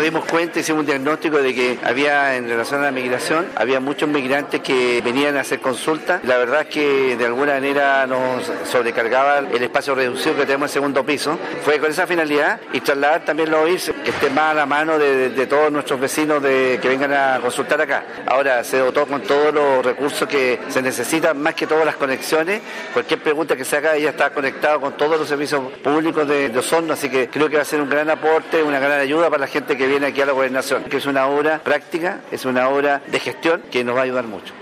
dimos cuenta, hicimos un diagnóstico de que había, en relación a la migración, había muchos migrantes que venían a hacer consultas. La verdad es que de alguna manera nos sobrecargaba el espacio reducido que tenemos en el segundo piso. Fue con esa finalidad y trasladar también los OIRS que estén más a la mano de todos nuestros vecinos que vengan a consultar acá. Ahora se dotó con todos los recursos que se necesitan, más que todas las conexiones. Cualquier pregunta que se haga, ella está conectada con todos los servicios públicos de Osorno, así que creo que va a ser un gran aporte, una gran ayuda para la gente que viene aquí a la gobernación, que es una obra práctica, es una obra de gestión que nos va a ayudar mucho.